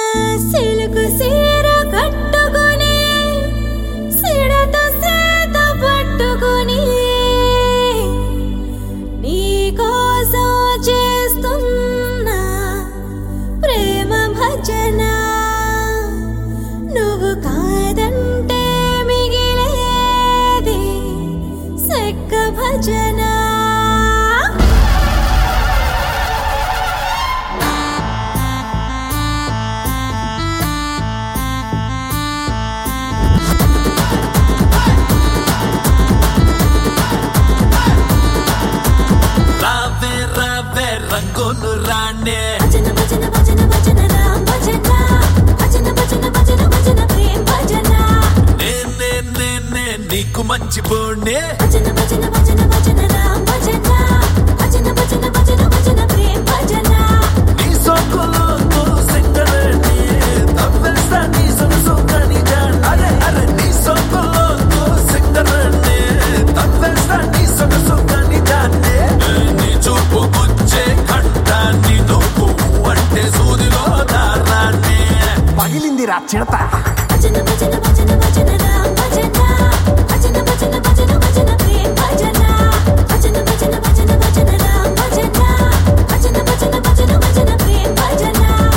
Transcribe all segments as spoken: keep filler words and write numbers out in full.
silk సీర కట్టుకొని సిడత సేత పట్టుకొని నీకోసం చేస్తున్నా ప్రేమ భజన నువ్వు కాదంటే మిగిలేది సెక్క భజన రంగును రాణే భజన భజన భజన భజన రామ్ భజన భజన భజన భజన భజన ప్రేమ్ భజన నేనే నేనే నీకు మంచి బోనే భజన భజన భజన భజన రామ్ భజన భజన భజన భజన భజన ప్రేమ్ భజన నీ సోకులో తో సెంటరని తవ్వేస్తా నీ సొగసు కని జాన్ అరే అరే నీ సోకులో తో సెంటరని తవ్వేస్తా నీ సొగసు కని జానే నీ చూపు గుచ్చే కంటాన్ని నువ్వు అంటే సూదిలో దారాన్ని పగిలింది రా చిడత భజన భజన భజన భజన రామ్ భజన భజన భజన భజన భజన ప్రేమ్ భజన భజన భజన భజన భజన రామ్ భజన భజన భజన భజన భజన ప్రేమ్ భజన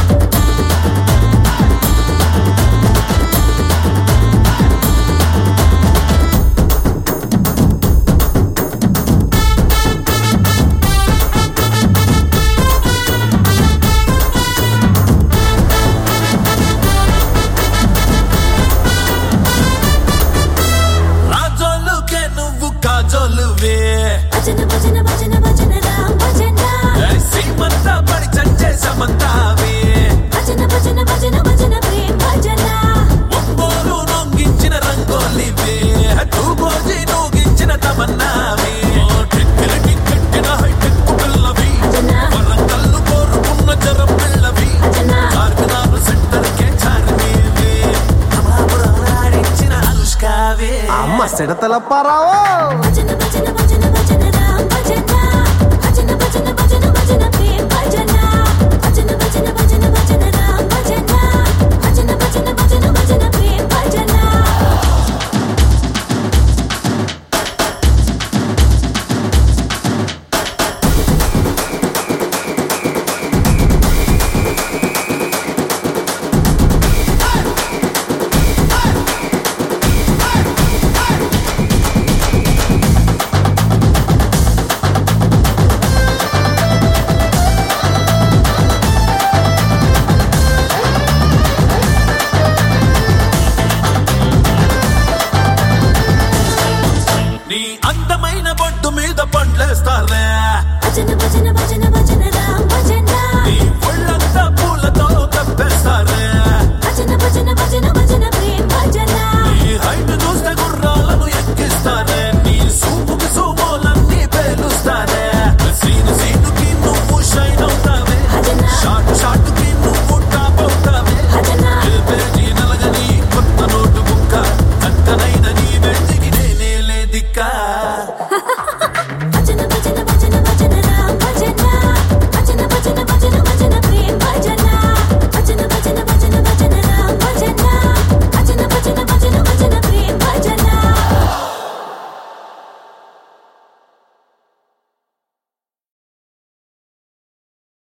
రాజోలుకే నువ్వు కాజోలువే భజన భజన భజన భజన రామ్ భజన సీమంతా పడి చచ్చే సమంతావే భజన భజన భజన భజన ప్రేమ్ భజన ఒంగోలు నొంగించిన రంగోలివే తూగోజి నూగించిన తమన్నావే టెక్కిలకి కట్టిన హైటెక్ పిల్లవి వరంగల్లు కోరుకున్న జరం పిల్లవి చార్మినారు సెంటర్ కే చార్మీవే అమాపురం ఆడించిన అనుష్కావే అమ్మ సిడతల పరావో భజన భజన భజన భజన రామ్ భజన భజన భజన భజన భజన ప్రేమ్ భజన భజన భజన భజన భజన రామ్ భజన భజన భజన భజన భజన ప్రేమ్ భజన నీ అందమైన బొడ్డు మీద పండ్లేస్తారే భజన భజన భజన భజన రామ్ భజన నీ ఒళ్ళంతా పూలతో కప్పేస్తారే భజన భజన భజన భజన ప్రేమ్ భజన నీ హైట్ చూస్తే గుర్రాలను ఎక్కిస్తారే నీ సూపుకి సూమోలన్నీ పేలుస్తారే సీను సీనుకి నువ్వు షైన్ అవుతావే భజన షాట్ షాట్